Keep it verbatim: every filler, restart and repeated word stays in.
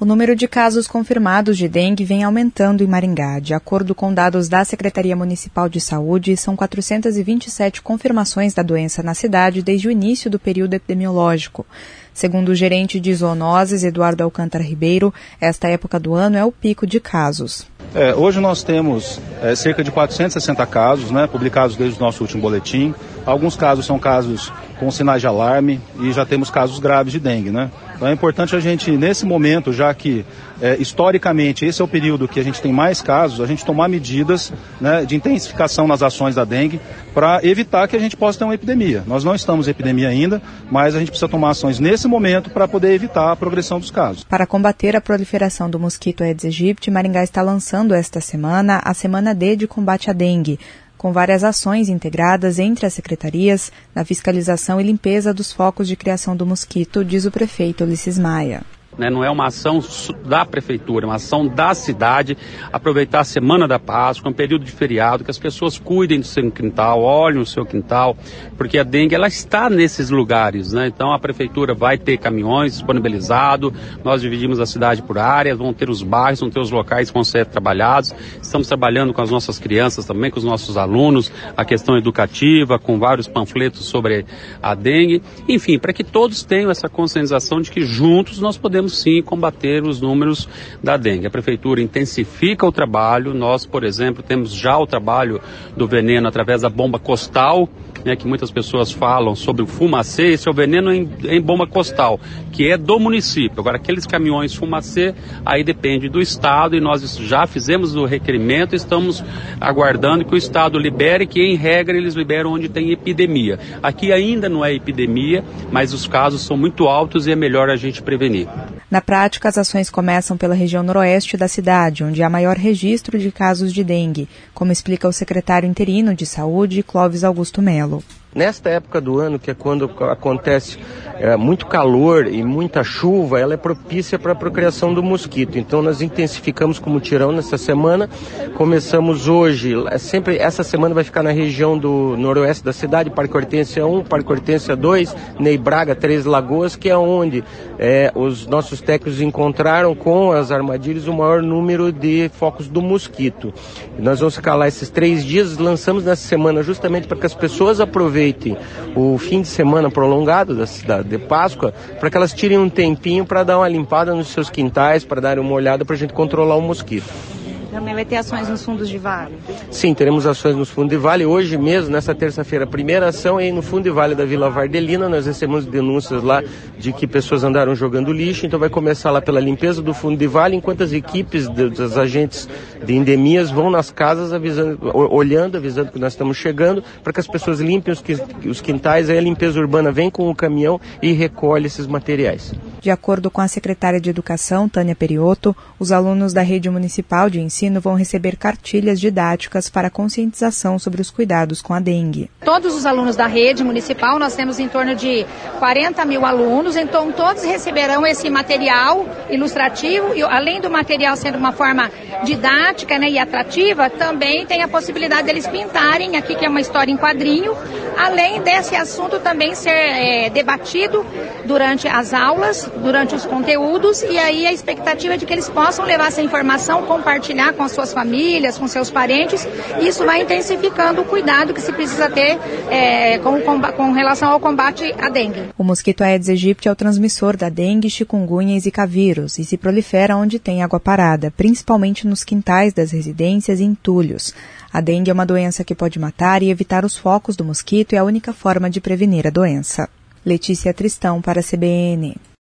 O número de casos confirmados de dengue vem aumentando em Maringá. De acordo com dados da Secretaria Municipal de Saúde, são quatrocentas e vinte e sete confirmações da doença na cidade desde o início do período epidemiológico. Segundo o gerente de zoonoses, Eduardo Alcântara Ribeiro, esta época do ano é o pico de casos. É, hoje nós temos é, cerca de quatrocentos e sessenta casos, né, publicados desde o nosso último boletim. Alguns casos são casos com sinais de alarme e já temos casos graves de dengue, né? Então é importante a gente, nesse momento, já que é, historicamente esse é o período que a gente tem mais casos, a gente tomar medidas, né, de intensificação nas ações da dengue para evitar que a gente possa ter uma epidemia. Nós não estamos em epidemia ainda, mas a gente precisa tomar ações nesse momento para poder evitar a progressão dos casos. Para combater a proliferação do mosquito Aedes aegypti, Maringá está lançando esta semana a Semana D de combate à dengue, com várias ações integradas entre as secretarias na fiscalização e limpeza dos focos de criação do mosquito, diz o prefeito Ulisses Maia. Não é uma ação da prefeitura, é uma ação da cidade, aproveitar a Semana da Páscoa, um período de feriado, que as pessoas cuidem do seu quintal, olhem o seu quintal, porque a dengue ela está nesses lugares, né? Então a prefeitura vai ter caminhões disponibilizados, nós dividimos a cidade por áreas, vão ter os bairros, vão ter os locais que vão ser trabalhados, estamos trabalhando com as nossas crianças também, com os nossos alunos, a questão educativa, com vários panfletos sobre a dengue, enfim, para que todos tenham essa conscientização de que juntos nós podemos sim combater os números da dengue. A prefeitura intensifica o trabalho, nós, por exemplo, temos já o trabalho do veneno através da bomba costal, né, que muitas pessoas falam sobre o fumacê. Esse é o veneno em, em bomba costal, que é do município. Agora, aqueles caminhões fumacê, aí depende do Estado, e nós já fizemos o requerimento, estamos aguardando que o Estado libere, que em regra eles liberam onde tem epidemia. Aqui ainda não é epidemia, mas os casos são muito altos e é melhor a gente prevenir. Na prática, as ações começam pela região noroeste da cidade, onde há maior registro de casos de dengue, como explica o secretário interino de Saúde, Clóvis Augusto Melo. Nesta época do ano, que é quando acontece é, muito calor e muita chuva, ela é propícia para a procriação do mosquito. Então nós intensificamos como tirão nessa semana. Começamos hoje, é sempre, essa semana vai ficar na região do noroeste da cidade, Parque Hortência um, Parque Hortência dois, Ney Braga, Três Lagoas, que é onde é, os nossos técnicos encontraram com as armadilhas o maior número de focos do mosquito. E nós vamos ficar lá esses três dias, lançamos nessa semana justamente para que as pessoas aproveitem o fim de semana prolongado da cidade de Páscoa, para que elas tirem um tempinho para dar uma limpada nos seus quintais, para dar uma olhada para a gente controlar o mosquito. Também vai ter ações nos fundos de vale? Sim, teremos ações nos fundos de vale. Hoje mesmo, nessa terça-feira, a primeira ação é no fundo de vale da Vila Vardelina. Nós recebemos denúncias lá de que pessoas andaram jogando lixo, então vai começar lá pela limpeza do fundo de vale, enquanto as equipes dos agentes de endemias vão nas casas avisando, olhando, avisando que nós estamos chegando, para que as pessoas limpem os, os quintais. Aí a limpeza urbana vem com o caminhão e recolhe esses materiais. De acordo com a secretária de Educação, Tânia Periotto, os alunos da rede municipal de ensino vão receber cartilhas didáticas para conscientização sobre os cuidados com a dengue. Todos os alunos da rede municipal, nós temos em torno de quarenta mil alunos, então todos receberão esse material ilustrativo, e além do material sendo uma forma didática, né, e atrativa, também tem a possibilidade deles pintarem aqui, que é uma história em quadrinho, além desse assunto também ser é, debatido durante as aulas, durante os conteúdos, e aí a expectativa é de que eles possam levar essa informação, compartilhar com as suas famílias, com seus parentes, e isso vai intensificando o cuidado que se precisa ter é, com, com relação ao combate à dengue. O mosquito Aedes aegypti é o transmissor da dengue, chikungunya e zika vírus e se prolifera onde tem água parada, principalmente nos quintais das residências e entulhos. A dengue é uma doença que pode matar, e evitar os focos do mosquito é a única forma de prevenir a doença. Letícia Tristão para a C B N.